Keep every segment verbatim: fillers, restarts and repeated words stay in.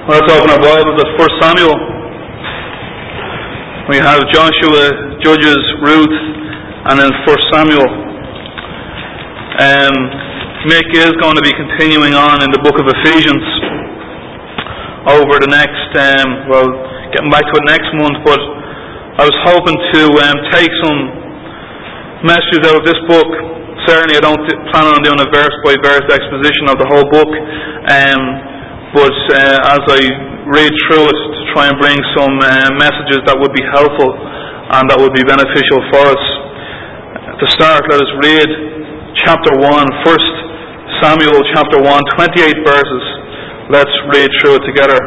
Let's open our Bibles at First Samuel. We have Joshua, Judges, Ruth, and then First Samuel. Um, Mick is going to be continuing on in the book of Ephesians over the next, um, well, getting back to it next month, but I was hoping to um, take some messages out of this book. Certainly I don't plan on doing a verse-by-verse exposition of the whole book, um, but uh, as I read through it, to try and bring some uh, messages that would be helpful and that would be beneficial for us. To start, let us read chapter one, First Samuel chapter one, twenty-eight verses. Let's read through it together.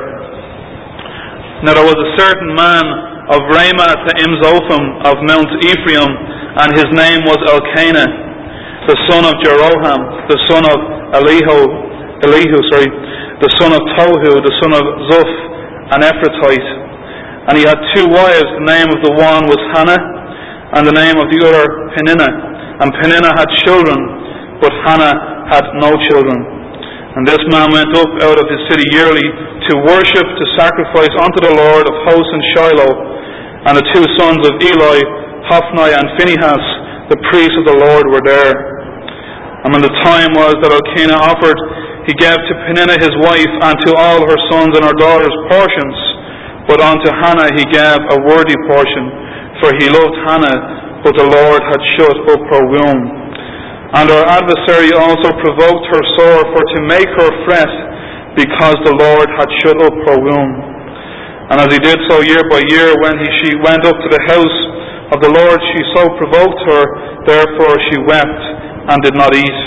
Now there was a certain man of Ramah to Imzophim of Mount Ephraim, and his name was Elkanah, the son of Jeroham, the son of Elihu, Elihu, sorry, the son of Tohu, the son of Zuph, an Ephrathite. And he had two wives. The name of the one was Hannah, and the name of the other Peninnah. And Peninnah had children, but Hannah had no children. And this man went up out of his city yearly to worship, to sacrifice unto the Lord of hosts in Shiloh. And the two sons of Eli, Hophni and Phinehas, the priests of the Lord, were there. And when the time was that Elkanah offered, he gave to Peninnah his wife and to all her sons and her daughters portions, but unto Hannah he gave a worthy portion, for he loved Hannah, but the Lord had shut up her womb. And her adversary also provoked her sore, for to make her fret, because the Lord had shut up her womb. And as he did so year by year, when he, she went up to the house of the Lord, she so provoked her, therefore she wept and did not eat.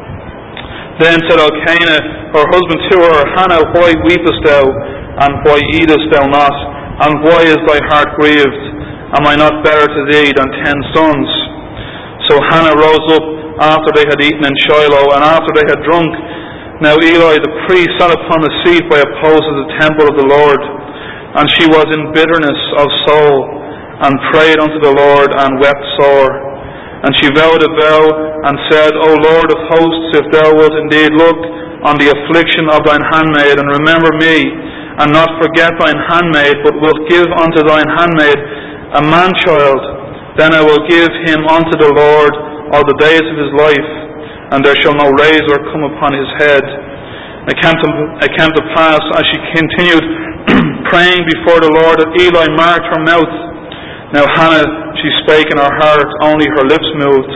Then said Elkanah, her husband, to her, Hannah, why weepest thou, and why eatest thou not, and why is thy heart grieved? Am I not better to thee than ten sons? So Hannah rose up after they had eaten in Shiloh, and after they had drunk. Now Eli the priest sat upon the seat by a post of the temple of the Lord, and she was in bitterness of soul, and prayed unto the Lord, and wept sore. And she vowed a vow, and said, O Lord of hosts, if thou wilt indeed look on the affliction of thine handmaid, and remember me, and not forget thine handmaid, but wilt give unto thine handmaid a man-child, then I will give him unto the Lord all the days of his life, and there shall no razor come upon his head. And it came to, it came to pass, as she continued praying before the Lord, that Eli marked her mouth. Now Hannah, she spake in her heart, only her lips moved,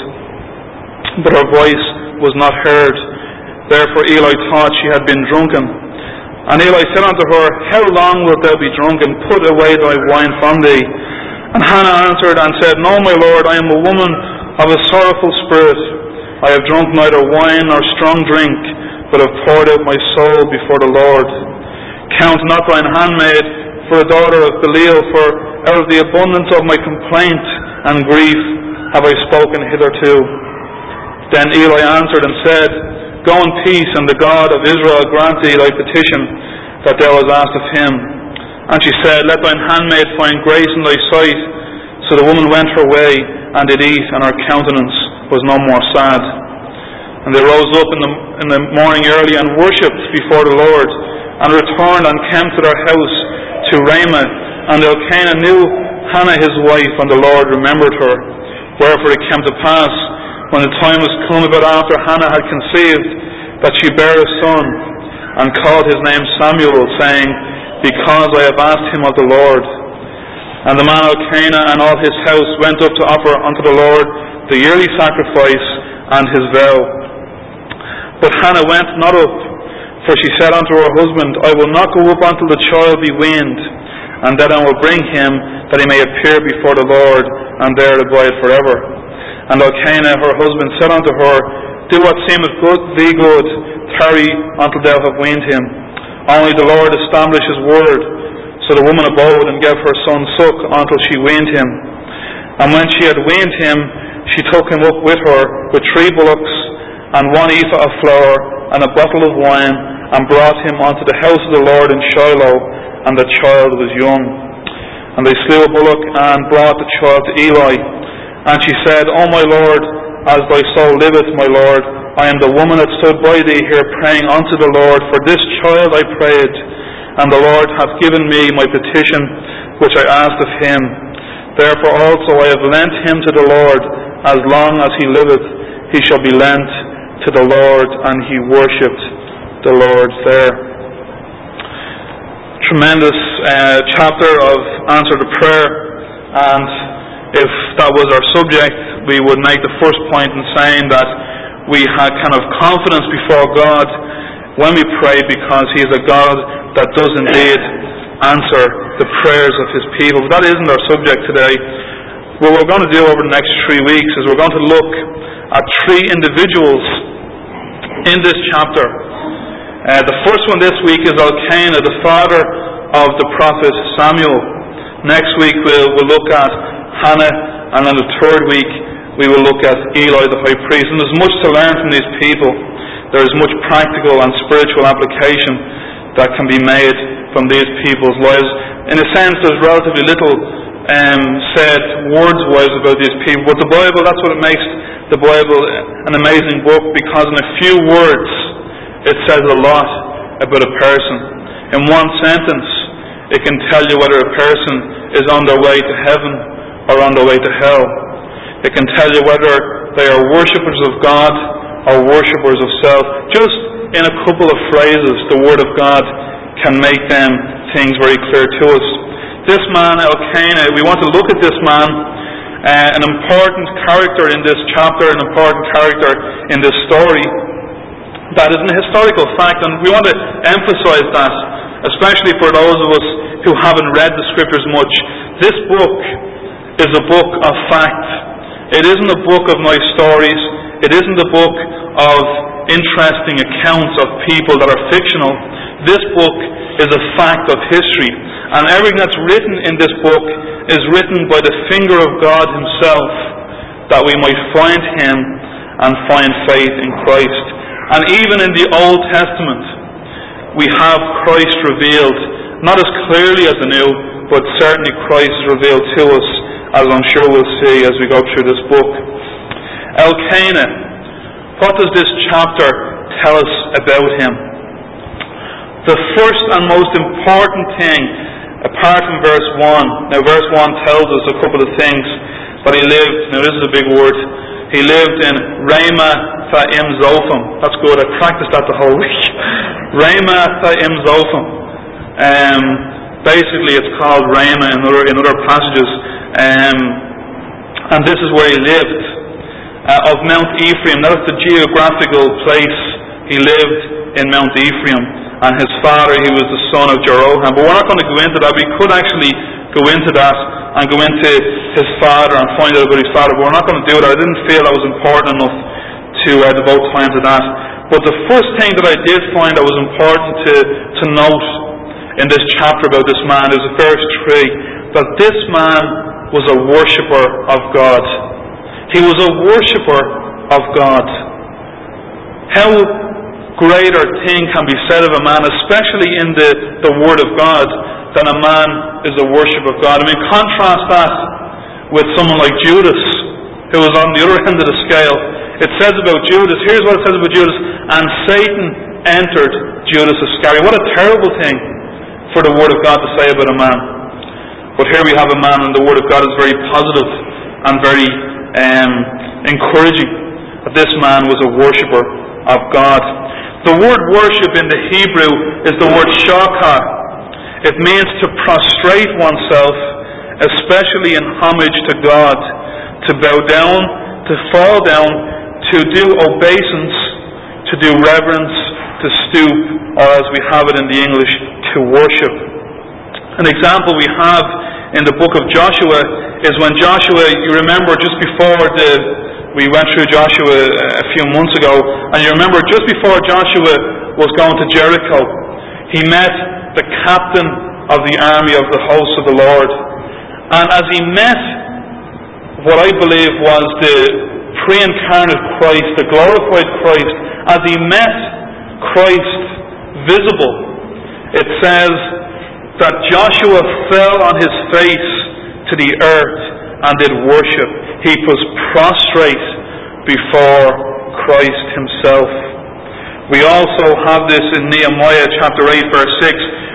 but her voice was not heard. Therefore Eli thought she had been drunken. And Eli said unto her, How long wilt thou be drunken? Put away thy wine from thee. And Hannah answered and said, No, my Lord, I am a woman of a sorrowful spirit. I have drunk neither wine nor strong drink, but have poured out my soul before the Lord. Count not thine handmaid for a daughter of Belial, for out of the abundance of my complaint and grief have I spoken hitherto. Then Eli answered and said, Go in peace, and the God of Israel grant thee thy petition that thou hast asked of him. And she said, Let thine handmaid find grace in thy sight. So the woman went her way, and did eat, and her countenance was no more sad. And they rose up in the, in the morning early, and worshipped before the Lord, and returned and came to their house to Ramah. And Elkanah knew Hannah his wife, and the Lord remembered her. Wherefore it came to pass, when the time was come about after Hannah had conceived, that she bare a son, and called his name Samuel, saying, Because I have asked him of the Lord. And the man Elkanah and all his house went up to offer unto the Lord the yearly sacrifice and his vow. But Hannah went not up, for she said unto her husband, I will not go up until the child be weaned, and then I will bring him, that he may appear before the Lord, and there abide forever. And Elkanah her husband said unto her, Do what seemeth good, thee good, tarry until thou have weaned him. Only the Lord establish his word. So the woman abode, and gave her son suck until she weaned him. And when she had weaned him, she took him up with her, with three bullocks, and one ephah of flour, and a bottle of wine, and brought him unto the house of the Lord in Shiloh, and the child was young. And they slew a bullock, and brought the child to Eli. And she said, O my Lord, as thy soul liveth, my Lord, I am the woman that stood by thee here praying unto the Lord. For this child I prayed, and the Lord hath given me my petition which I asked of him. Therefore also I have lent him to the Lord. As long as he liveth, he shall be lent to the Lord. And he worshipped the Lord there. Tremendous uh, chapter of answer to prayer. And if that was our subject, we would make the first point in saying that we had kind of confidence before God when we pray, because he is a God that does indeed answer the prayers of his people. But that isn't our subject today. What we're going to do over the next three weeks is we're going to look at three individuals in this chapter. Uh, the first one this week is Elkanah, the father of the prophet Samuel. Next week we'll, we'll look at Hannah, and on the third week we will look at Eli the high priest. And there's much to learn from these people. There is much practical and spiritual application that can be made from these people's lives. In a sense, there's relatively little um, said words-wise about these people, but the Bible, that's what it makes the Bible an amazing book, because in a few words it says a lot about a person. In one sentence it can tell you whether a person is on their way to heaven or on their way to hell. It can tell you whether they are worshippers of God or worshippers of self. Just in a couple of phrases, the Word of God can make them things very clear to us. This man, Elkanah, we want to look at this man, uh, an important character in this chapter, an important character in this story. That is an historical fact, and we want to emphasize that, especially for those of us who haven't read the Scriptures much. This book is a book of fact. It isn't a book of nice stories. It isn't a book of interesting accounts of people that are fictional. This book is a fact of history. And everything that's written in this book is written by the finger of God himself, that we might find him and find faith in Christ. And even in the Old Testament, we have Christ revealed, not as clearly as the New, but certainly Christ is revealed to us, as I'm sure we'll see as we go through this book. Elkanah, what does this chapter tell us about him? The first and most important thing, apart from verse one, now verse one tells us a couple of things, but he lived, now this is a big word, he lived in Ramathaim Zophim. That's good, I practiced that the whole week. Ramathaim Zophim. Um, basically it's called Ramah in other, in other passages. Um, and this is where he lived. Uh, of Mount Ephraim, that is the geographical place he lived, in Mount Ephraim. And his father, he was the son of Jeroham. But we're not going to go into that. We could actually go into that and go into his father and find out about his father, but we're not going to do that. I didn't feel that was important enough to uh, devote time to that. But the first thing that I did find that was important to, to note in this chapter about this man is verse three, that this man was a worshipper of God. He was a worshipper of God. How greater thing can be said of a man, especially in the, the Word of God, than a man is a worshipper of God. I mean, contrast that with someone like Judas, who was on the other end of the scale. It says about Judas, here's what it says about Judas, and Satan entered Judas Iscariot. What a terrible thing for the Word of God to say about a man. But here we have a man, and the Word of God is very positive and very um, encouraging, that this man was a worshipper of God. The word worship in the Hebrew is the word shakar. It means to prostrate oneself, especially in homage to God, to bow down, to fall down, to do obeisance, to do reverence, to stoop, or as we have it in the English, to worship. An example we have in the book of Joshua is when Joshua, you remember just before the, we went through Joshua a few months ago, and you remember just before Joshua was going to Jericho, he met the captain of the army of the hosts of the Lord. And as he met what I believe was the pre-incarnate Christ, the glorified Christ, as he met Christ visible, it says that Joshua fell on his face to the earth and did worship. He was prostrate before Christ himself. We also have this in Nehemiah chapter eight verse six,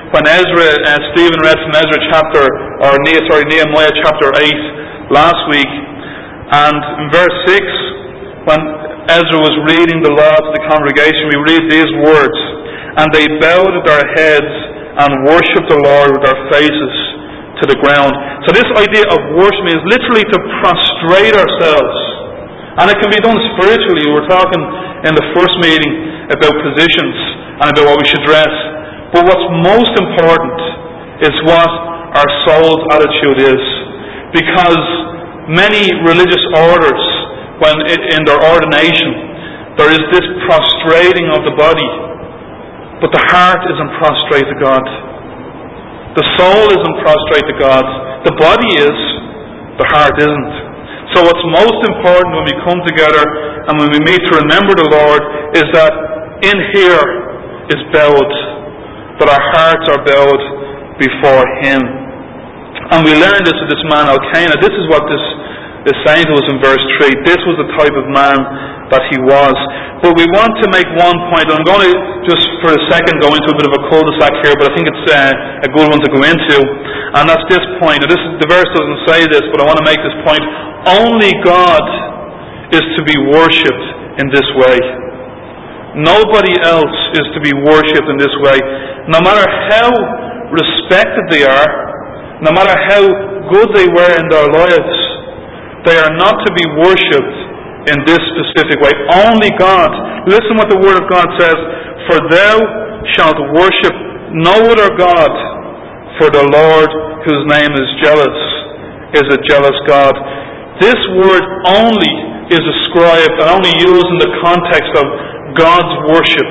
when Ezra, uh, Stephen read from Ezra chapter, or sorry, Nehemiah chapter eight last week, and in verse six, when Ezra was reading the law to the congregation, we read these words, "And they bowed their heads and worshipped the Lord with their faces to the ground." So this idea of worship means literally to prostrate ourselves. And it can be done spiritually. We were talking in the first meeting about positions and about what we should dress. But what's most important is what our soul's attitude is. Because many religious orders, when in their ordination, there is this prostrating of the body, but the heart isn't prostrate to God. The soul isn't prostrate to God. The body is, the heart isn't. So what's most important when we come together and when we meet to remember the Lord is that in here is bowed, that our hearts are bowed before Him. And we learn this with this man Elkanah. This is what this is saying to us in verse three. This was the type of man that he was. But we want to make one point, and I'm going to just for a second go into a bit of a cul-de-sac here, but I think it's uh, a good one to go into, and that's this point. Now, this is, the verse doesn't say this, but I want to make this point. Only God is to be worshipped in this way. Nobody else is to be worshipped in this way. No matter how respected they are, no matter how good they were in their lives, they are not to be worshipped in this specific way. Only God. Listen what the Word of God says. "For thou shalt worship no other God, for the Lord, whose name is jealous, is a jealous God." This word "only" is ascribed and only used in the context of God's worship.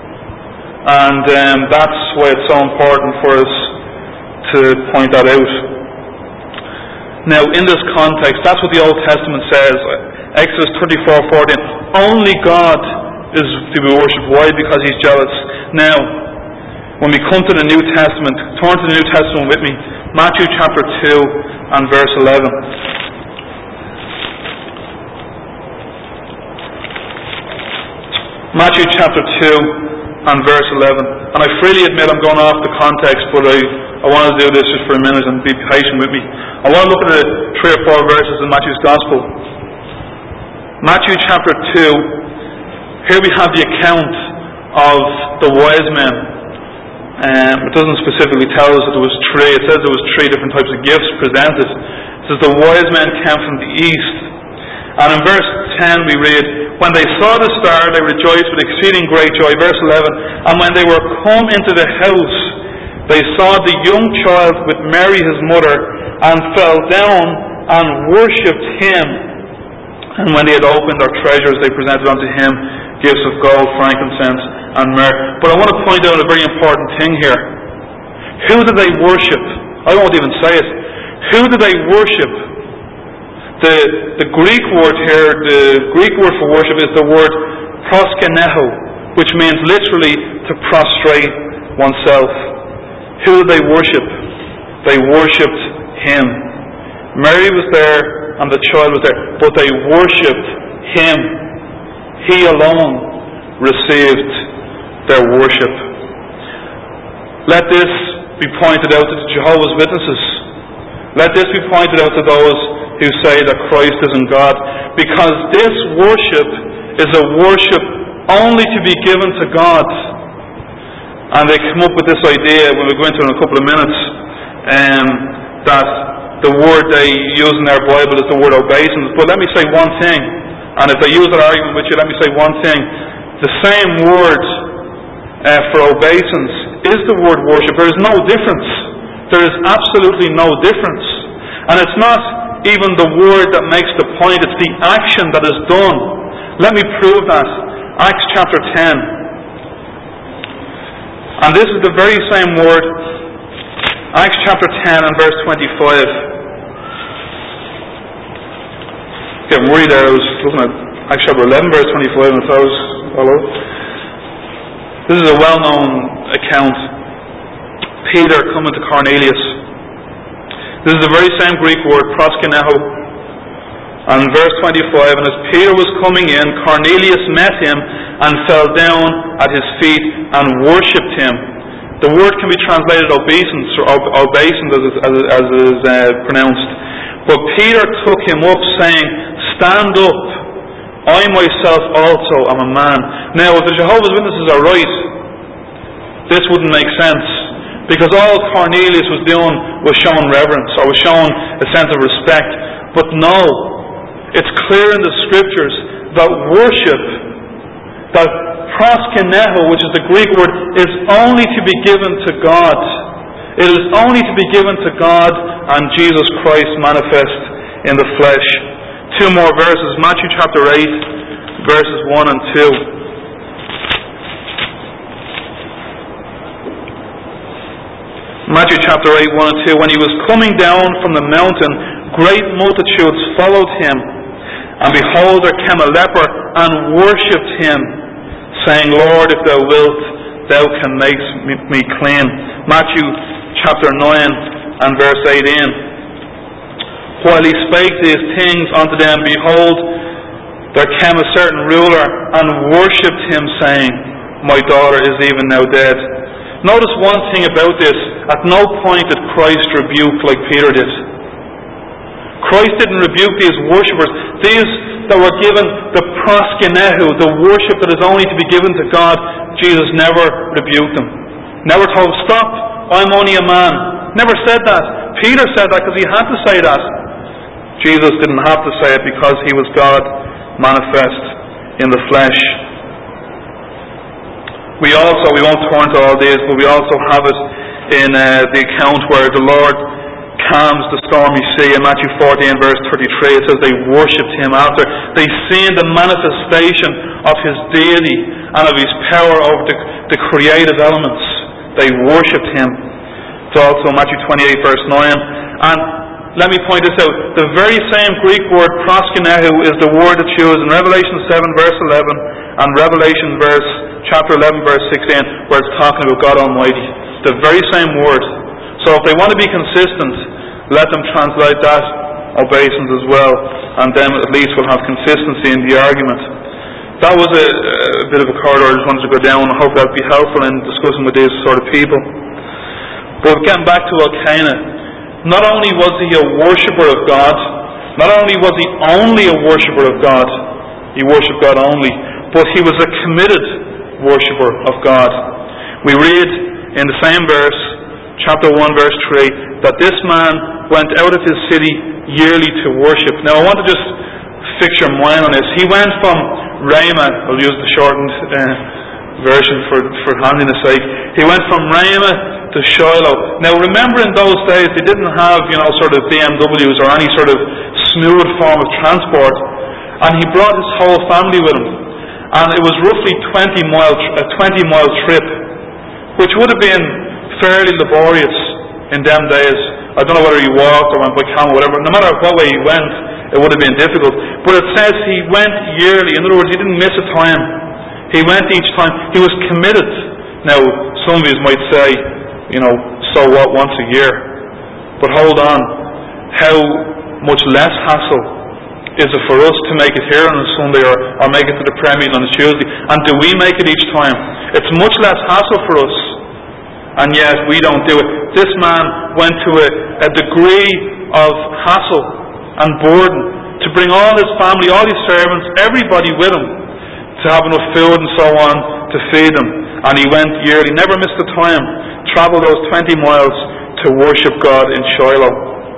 And um, that's why it's so important for us to point that out. Now, in this context, that's what the Old Testament says. Exodus thirty-four fourteen. Only God is to be worshipped. Why? Because He's jealous. Now, when we come to the New Testament, turn to the New Testament with me. Matthew chapter two and verse eleven. Matthew chapter two and verse eleven. And I freely admit I'm going off the context, but I, I want to do this just for a minute and be patient with me. I want to look at the three or four verses in Matthew's Gospel. Matthew chapter two, here we have the account of the wise men. Um, it doesn't specifically tell us that there was three. It says there was three different types of gifts presented. It says the wise men came from the east. And in verse ten we read, "When they saw the star, they rejoiced with exceeding great joy." Verse eleven, "And when they were come into the house, they saw the young child with Mary his mother, and fell down and worshipped Him. And when they had opened their treasures, they presented unto Him gifts of gold, frankincense, and myrrh." But I want to point out a very important thing here. Who did they worship? I won't even say it. Who did they worship? The, the Greek word here, the Greek word for worship is the word proskeneho, which means literally to prostrate oneself. Who did they worship? They worshipped Him. Mary was there and the child was there, but they worshipped Him. He alone received their worship. Let this be pointed out to the Jehovah's Witnesses. Let this be pointed out to those who say that Christ isn't God, because this worship is a worship only to be given to God. And they come up with this idea, when we go into it in a couple of minutes, um, that the word they use in their Bible is the word obeisance. But let me say one thing, and if they use that argument with you, let me say one thing. The same word uh, for obeisance is the word worship. There is no difference. There is absolutely no difference. And it's not even the word that makes the point, it's the action that is done. Let me prove that. Acts chapter ten. And this is the very same word. Acts chapter ten and verse twenty-five. Getting worried there. I was looking at Acts chapter eleven verse twenty-five and I thought I was all over. This is a well-known account. Peter coming to Cornelius. This is the very same Greek word, proskeneho. And verse twenty-five, "And as Peter was coming in, Cornelius met him and fell down at his feet and worshipped him, The word can be translated obeisance, or obeisance as, as, as it is uh, pronounced. But Peter took him up, saying, "Stand up, I myself also am a man." Now, if the Jehovah's Witnesses are right, this wouldn't make sense, because all Cornelius was doing was showing reverence, or was showing a sense of respect. But no, it's clear in the Scriptures that worship, that proskyneho, which is the Greek word, is only to be given to God. It is only to be given to God and Jesus Christ manifest in the flesh. Two more verses, Matthew chapter eight, verses one and two. Matthew chapter eight, one and two. When he was coming down from the mountain, great multitudes followed him. And behold, there came a leper and worshipped him, saying, "Lord, if thou wilt, thou can make me clean." Matthew chapter nine and verse eighteen. While he spake these things unto them, behold, there came a certain ruler and worshipped him, saying, "My daughter is even now dead." Notice one thing about this. At no point did Christ rebuke like Peter did. Christ didn't rebuke these worshippers. These that were given the proskyneho, the worship that is only to be given to God, Jesus never rebuked them. Never told them, "Stop, I'm only a man." Never said that. Peter said that because he had to say that. Jesus didn't have to say it because he was God manifest in the flesh. We also, we won't turn to all these, but we also have it in uh, the account where the Lord calms the stormy sea in Matthew fourteen verse thirty-three. It says they worshipped him after they seen the manifestation of his deity and of his power over the, the creative elements. They worshipped him. It's also Matthew twenty-eight verse nine. And let me point this out. The very same Greek word proskyneho is the word that's used in Revelation seven verse eleven and Revelation verse chapter eleven verse sixteen, where it's talking about God Almighty. The very same word. So if they want to be consistent, let them translate that obeisance as well, and then at least we'll have consistency in the argument. That was a, a bit of a corridor I just wanted to go down. I hope that would be helpful in discussing with these sort of people. But getting back to Elkanah, not only was he a worshipper of God, not only was he only a worshipper of God, he worshipped God only, but he was a committed worshipper of God. We read in the same verse, chapter one verse three, that this man went out of his city yearly to worship. Now I want to just fix your mind on this. He went from Ramah, I'll use the shortened uh, version for, for handiness sake. He went from Ramah to Shiloh. Now remember, in those days they didn't have, you know, sort of B M Ws or any sort of smooth form of transport, and he brought his whole family with him, and it was roughly twenty mile a twenty mile trip, which would have been fairly laborious in them days. I don't know whether he walked or went by camel, whatever. No matter what way he went, it would have been difficult. But it says he went yearly. In other words, he didn't miss a time. He went each time. He was committed. Now, some of you might say, you know, so what, once a year? But hold on. How much less hassle is it for us to make it here on a Sunday, or, or make it to the prayer meeting on a Tuesday? And do we make it each time? It's much less hassle for us. And yet we don't do it. This man went to a, a degree of hassle and burden to bring all his family, all his servants, everybody with him, to have enough food and so on to feed them. And he went yearly, never missed a time, travelled those twenty miles to worship God in Shiloh.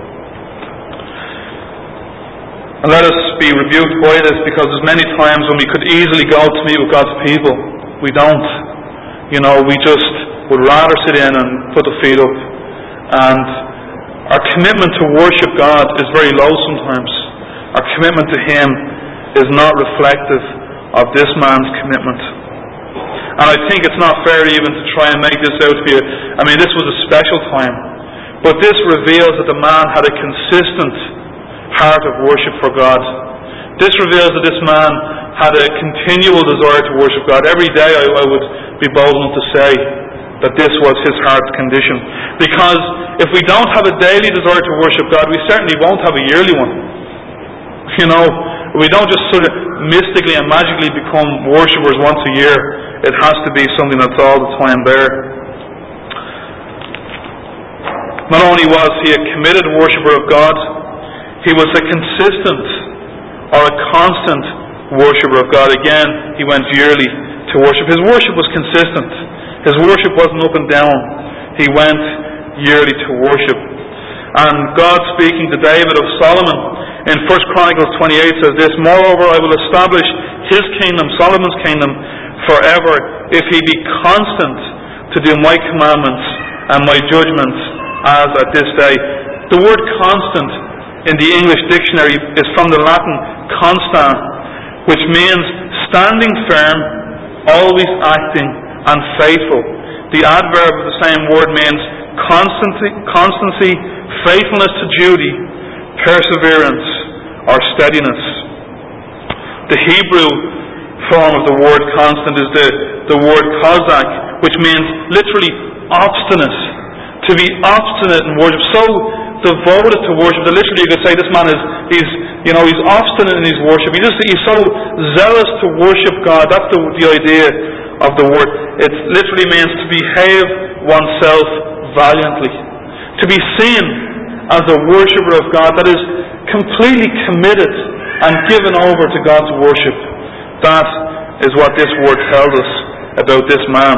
And let us be rebuked by this, because there's many times when we could easily go to meet with God's people. We don't. You know, we just would rather sit in and put the feet up. And our commitment to worship God is very low sometimes. Our commitment to Him is not reflective of this man's commitment. And I think it's not fair even to try and make this out to be a, I mean, this was a special time. But this reveals that the man had a consistent heart of worship for God. This reveals that this man had a continual desire to worship God. Every day I, I would be bold enough to say that this was his heart's condition. Because if we don't have a daily desire to worship God, we certainly won't have a yearly one. You know, we don't just sort of mystically and magically become worshippers once a year. It has to be something that's all the time there. Not only was he a committed worshipper of God, he was a consistent or a constant worshipper of God. Again, he went yearly to worship. His worship was consistent. His worship wasn't up and down. He went yearly to worship. And God, speaking to David of Solomon in First Chronicles twenty-eight, says this: "Moreover, I will establish his kingdom, Solomon's kingdom, forever, if he be constant to do my commandments and my judgments as at this day." The word constant in the English dictionary is from the Latin constant, which means standing firm, always acting, and faithful. The adverb of the same word means constancy, constancy, faithfulness to duty, perseverance, or steadiness. The Hebrew form of the word constant is the, the word kozak, which means literally obstinate. To be obstinate in worship, so devoted to worship that literally you could say this man is, he's, you know, he's obstinate in his worship. He just, he's so zealous to worship God. That's the, the idea of the word. It literally means to behave oneself valiantly. To be seen as a worshipper of God that is completely committed and given over to God's worship. That is what this word tells us about this man.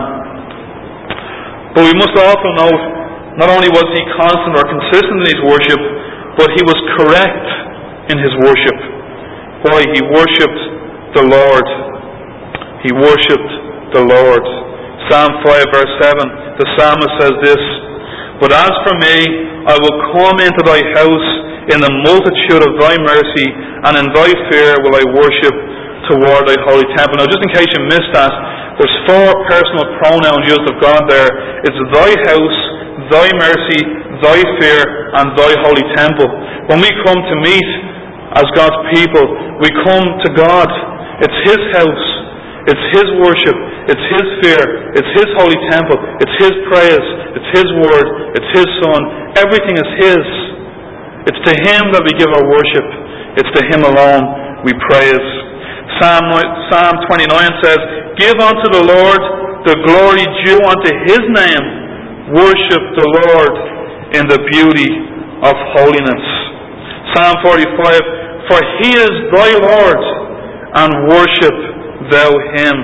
But we must also note, not only was he constant or consistent in his worship, but he was correct in his worship. Why? He worshipped the Lord. He worshipped the Lord. Psalm five verse seven, the psalmist says this: "But as for me, I will come into thy house in the multitude of thy mercy, and in thy fear will I worship toward thy holy temple." Now, just in case you missed that, there's four personal pronouns used of God there. It's thy house, thy mercy, thy fear, and thy holy temple. When we come to meet as God's people, we come to God. It's His house, it's His worship, it's His fear, it's His holy temple, it's His praise, it's His word, it's His Son. Everything is His. It's to Him that we give our worship. It's to Him alone we praise. Psalm, Psalm twenty-nine says, "Give unto the Lord the glory due unto His name. Worship the Lord in the beauty of holiness." Psalm forty-five, "For He is thy Lord, and worship thou Him."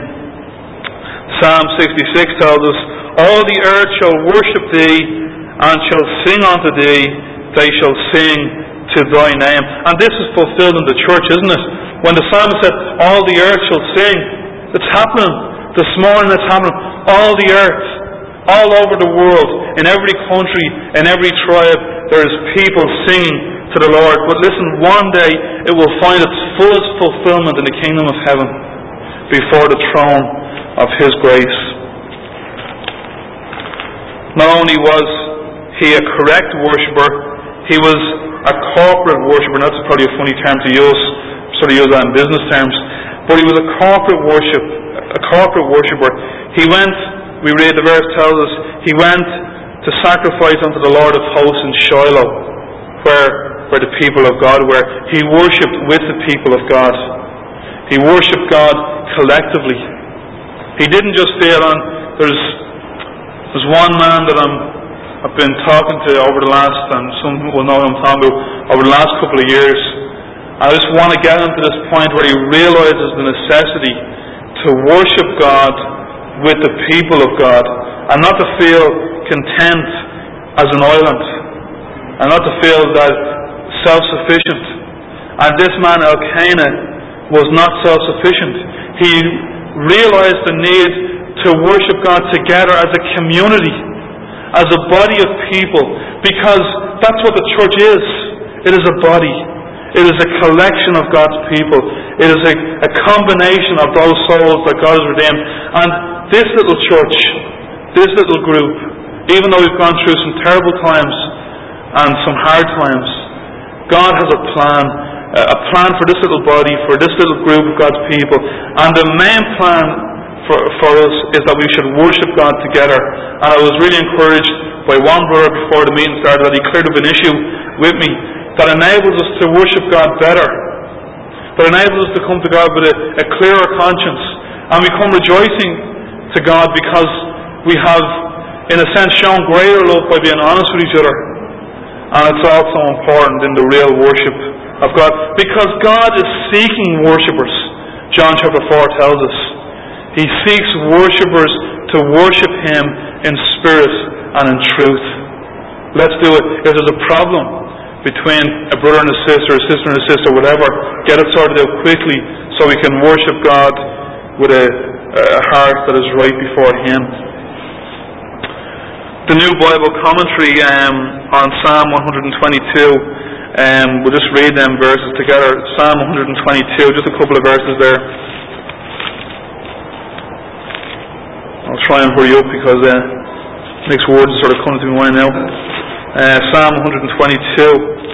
Psalm sixty-six tells us, "All the earth shall worship Thee, and shall sing unto Thee. They shall sing to Thy name." And this is fulfilled in the church, isn't it? When the psalmist said, "All the earth shall sing," it's happening. This morning it's happening. All the earth, all over the world, in every country, in every tribe, there is people singing to the Lord. But listen, one day it will find its fullest fulfillment in the kingdom of heaven, before the throne of His grace. Not only was he a correct worshipper, he was a corporate worshipper. That's probably a funny term to use, sort of use that in business terms. But he was a corporate worship, a corporate worshipper. He went, we read the verse tells us, he went to sacrifice unto the Lord of hosts in Shiloh, where, where the people of God were. He worshipped with the people of God. He worshipped God collectively. He didn't just feel on, there's, there's one man that I'm, I've been talking to over the last, and some will know what I'm talking about, over the last couple of years. I just want to get him to this point where he realizes the necessity to worship God with the people of God, and not to feel content as an island, and not to feel that self-sufficient. And this man Elkanah was not self-sufficient. He realized the need to worship God together as a community, as a body of people, because that's what the church is. It is a body. It is a collection of God's people. It is a, a combination of those souls that God has redeemed. And this little church, this little group, even though we've gone through some terrible times and some hard times, God has a plan, a plan for this little body, for this little group of God's people. And the main plan for, for us is that we should worship God together. And I was really encouraged by one brother before the meeting started that he cleared up an issue with me that enables us to worship God better, that enables us to come to God with a, a clearer conscience, and we come rejoicing to God because we have, in a sense, shown greater love by being honest with each other. And it's also important in the real worship of God, because God is seeking worshippers. John chapter four tells us He seeks worshippers to worship Him in spirit and in truth. Let's do it. If there's a problem between a brother and a sister, a sister and a sister, whatever, get it sorted out quickly so we can worship God with a, a heart that is right before Him. The New Bible Commentary um, on Psalm one twenty-two, um, we'll just read them verses together. Psalm one twenty-two, just a couple of verses there. I'll try and hurry up because uh, next words are sort of coming to my mind now. Uh, Psalm one twenty-two.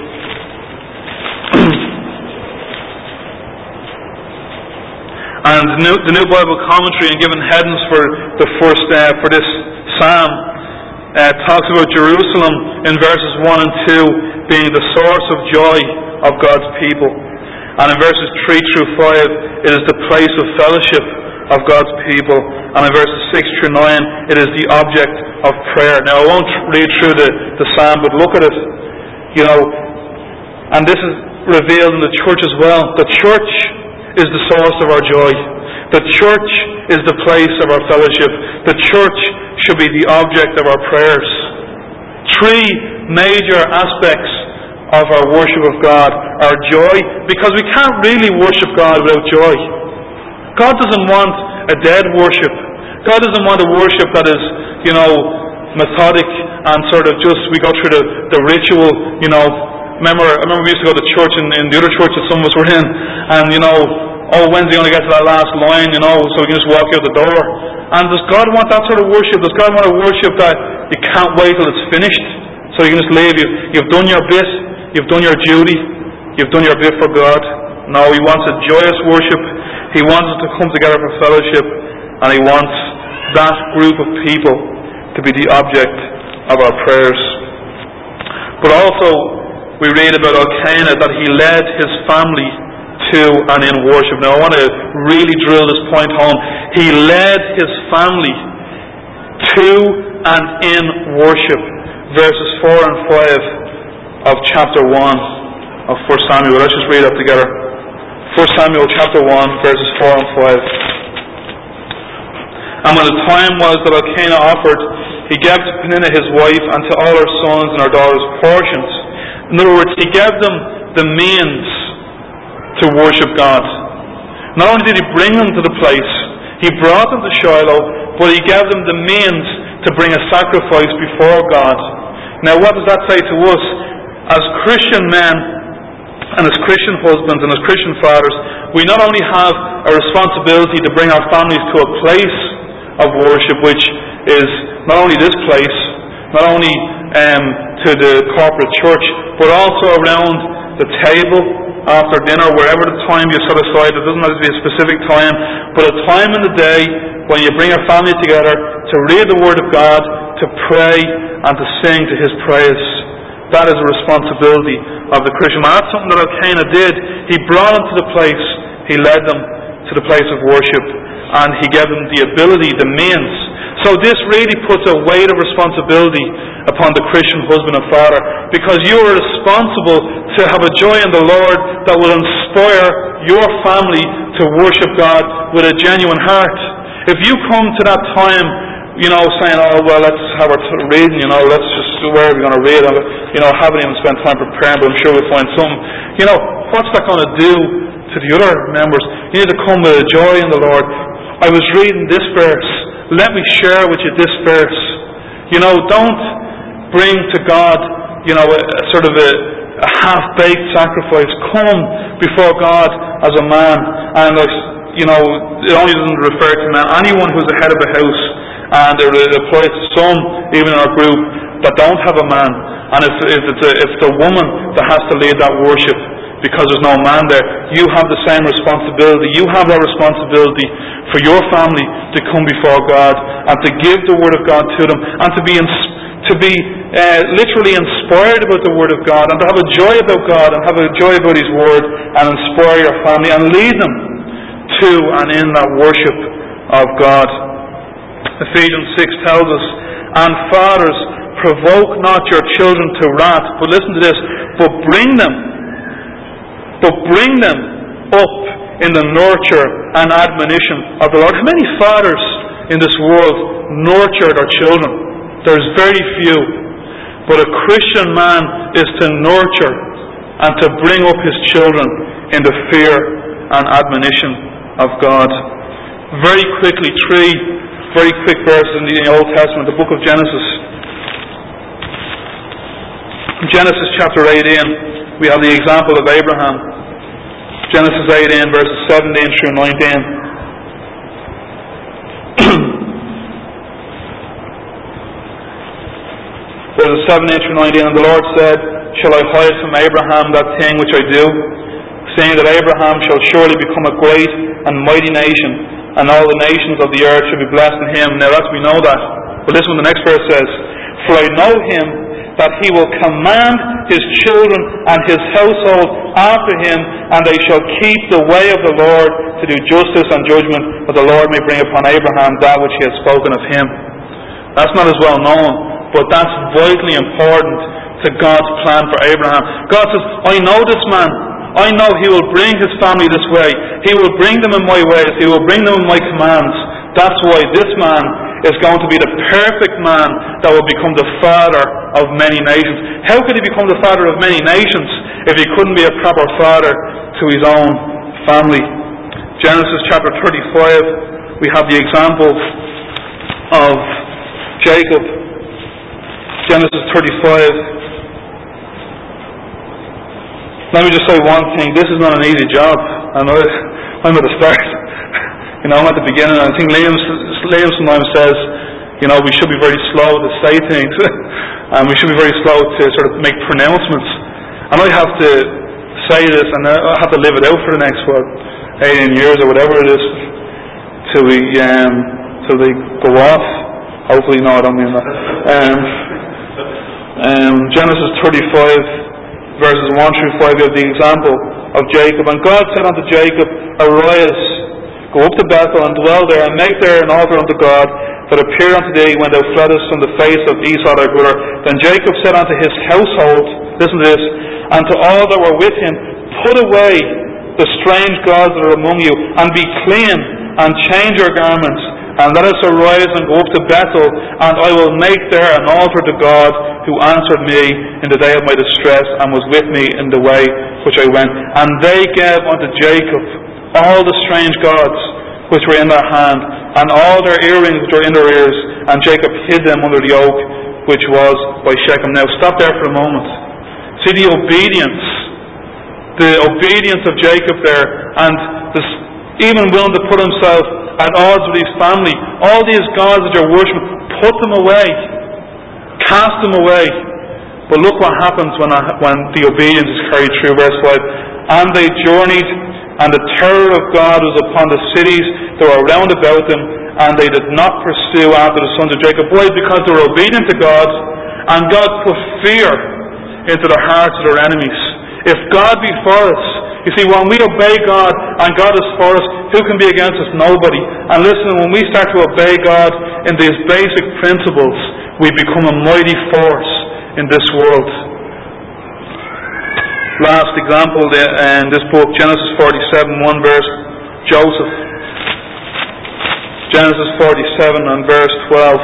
And the New, the New Bible Commentary, and given headings for the first uh, for this Psalm, uh, talks about Jerusalem in verses one and two being the source of joy of God's people, and in verses three through five it is the place of fellowship of God's people, and in verses six through nine it is the object of prayer. Now I won't read through the, the psalm, but look at it, you know, and this is revealed in the church as well. The church is the source of our joy. The church is the place of our fellowship. The church should be the object of our prayers. Three major aspects of our worship of God are joy, because we can't really worship God without joy. God doesn't want a dead worship. God doesn't want a worship that is, you know, methodic and sort of just, we go through the, the ritual, you know. Remember, I remember we used to go to church in, in the other church that some of us were in, and, you know, oh, when's he going to get to that last line, you know, so we can just walk out the door. And does God want that sort of worship? Does God want a worship that you can't wait till it's finished, so you can just leave? You, you've done your bit, you've done your duty, you've done your bit for God. No, He wants a joyous worship. He wants us to come together for fellowship, and He wants that group of people to be the object of our prayers. But also, we read about Elkanah that he led his family to and in worship. Now I want to really drill this point home. He led his family to and in worship. Verses four and five of chapter one of First Samuel. Let's just read that together. First Samuel chapter one, verses four and five. And when the time was that Elkanah offered, he gave to Peninnah his wife and to all her sons and her daughters portions. In other words, he gave them the means to worship God. Not only did he bring them to the place, he brought them to Shiloh, but he gave them the means to bring a sacrifice before God. Now what does that say to us? As Christian men, and as Christian husbands, and as Christian fathers, we not only have a responsibility to bring our families to a place of worship, which is not only this place, not only um, to the corporate church, but also around the table after dinner, wherever the time you set aside. It doesn't have to be a specific time, but a time in the day when you bring a family together to read the Word of God, to pray, and to sing to His praise. That is a responsibility of the Christian man. That's something that Elkanah did. He brought them to the place, he led them to the place of worship, and he gave them the ability, the means. So this really puts a weight of responsibility upon the Christian husband and father, because you are responsible to have a joy in the Lord that will inspire your family to worship God with a genuine heart. If you come to that time, you know, saying, oh, well, let's have our t- reading, you know, let's just, where are we going to read? You know, haven't even spent time preparing, but I'm sure we'll find something. You know, what's that going to do to the other members? You need to come with a joy in the Lord. I was reading this verse. Let me share with you this verse. You know, don't bring to God, you know, a, a sort of a, a half-baked sacrifice. Come before God as a man. And, you know, it only doesn't refer to man. Anyone who's the head of a house, and it applies to some, even in our group, that don't have a man. And if, if, it's a, if it's a woman that has to lead that worship because there's no man there, you have the same responsibility. You have that responsibility for your family to come before God and to give the Word of God to them, and to be ins- to be uh, literally inspired about the Word of God, and to have a joy about God, and have a joy about His Word, and inspire your family and lead them to and in that worship of God. Ephesians six tells us, and fathers, provoke not your children to wrath, but listen to this, but bring them, but bring them up in the nurture and admonition of the Lord. How many fathers in this world nurture their children? There's very few. But a Christian man is to nurture and to bring up his children in the fear and admonition of God. Very quickly, three very quick verses in the Old Testament, the book of Genesis. Genesis chapter eighteen, we have the example of Abraham. Genesis eighteen, verses seventeen through nineteen. Verses seventeen through nineteen, and the Lord said, shall I hide from Abraham that thing which I do, saying that Abraham shall surely become a great and mighty nation, and all the nations of the earth shall be blessed in him. Now that we know that. But listen what the next verse says. For I know him, that he will command his children and his household after him, and they shall keep the way of the Lord to do justice and judgment, that the Lord may bring upon Abraham that which he has spoken of him. That's not as well known, but that's vitally important to God's plan for Abraham. God says, I know this man. I know he will bring his family this way. He will bring them in my ways. He will bring them in my commands. That's why this man is going to be the perfect man that will become the father of many nations. How could he become the father of many nations if he couldn't be a proper father to his own family? Genesis chapter thirty-five, we have the example of Jacob. Genesis thirty-five. Let me just say one thing. This is not an easy job. I know it. I'm at the start. You know, I'm at the beginning. I think Liam, Liam sometimes says, you know, we should be very slow to say things. And we should be very slow to sort of make pronouncements. And I have to say this, and I have to live it out for the next, what, eighteen years or whatever it is, till we, um, till they go off. Hopefully, no, I don't mean that. Um, um, Genesis thirty-five. Verses one through five, we have the example of Jacob. And God said unto Jacob, arise, go up to Bethel and dwell there, and make there an altar unto God, that appeared unto thee when thou fleddest from the face of Esau thy brother. Then Jacob said unto his household, listen to this, and to all that were with him, put away the strange gods that are among you, and be clean, and change your garments, and let us arise and go up to Bethel, and I will make there an altar to God, who answered me in the day of my distress, and was with me in the way which I went. And they gave unto Jacob all the strange gods which were in their hand, and all their earrings which were in their ears, and Jacob hid them under the oak which was by Shechem. Now stop there for a moment. See the obedience, the obedience of Jacob there, and this, even willing to put himself at odds with his family. All these gods that you're worshipping, put them away. Cast them away. But look what happens when, I, when the obedience is carried through. Verse five. And they journeyed, and the terror of God was upon the cities that were round about them, and they did not pursue after the sons of Jacob. Why? Because they were obedient to God, and God put fear into the hearts of their enemies. If God be for us, you see, when we obey God and God is for us, who can be against us? Nobody. And listen, when we start to obey God in these basic principles, we become a mighty force in this world. Last example in this book, Genesis forty-seven, one verse, Joseph. Genesis forty-seven and verse twelve.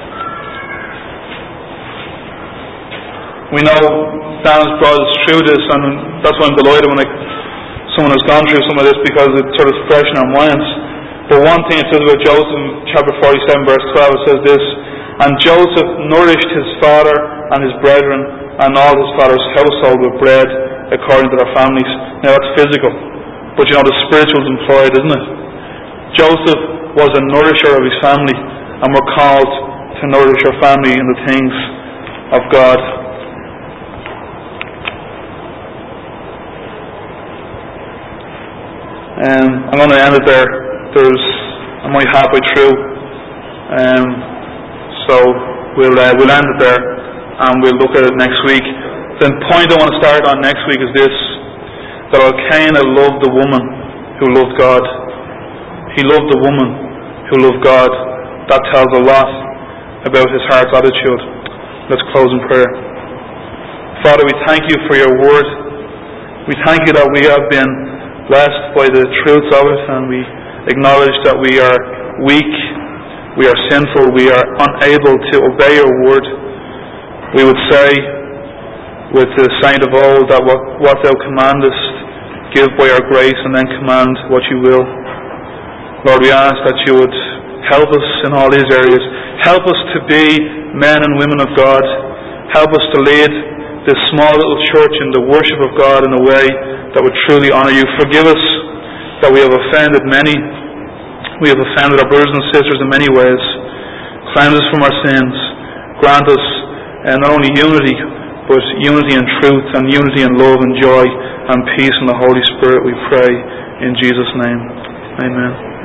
We know Dan's brought us through this, and that's why I'm delighted when I, someone has gone through some of this, because it's sort of fresh in our minds. But one thing it says about Joseph in chapter forty-seven, verse twelve, it says this, and Joseph nourished his father and his brethren and all his father's household with bread according to their families. Now that's physical, but you know the spiritual is implied, isn't it? Joseph was a nourisher of his family, and we're called to nourish our family in the things of God. Um, I'm going to end it there. There's, I'm only halfway through, um, so we'll uh, we'll end it there, and we'll look at it next week. The point I want to start on next week is this: that Elkanah loved the woman who loved God. He loved the woman who loved God. That tells a lot about his heart's attitude. Let's close in prayer. Father, we thank you for your word. We thank you that we have been blessed by the truths of it, and we acknowledge that we are weak, we are sinful, we are unable to obey your word. We would say with the saint of old that what, what thou commandest, give by our grace, and then command what you will. Lord, we ask that you would help us in all these areas. Help us to be men and women of God. Help us to lead this small little church in the worship of God in a way that would truly honour you. Forgive us that we have offended many. We have offended our brothers and sisters in many ways. Cleanse us from our sins. Grant us uh, not only unity, but unity in truth, and unity in love and joy and peace in the Holy Spirit, we pray in Jesus' name. Amen.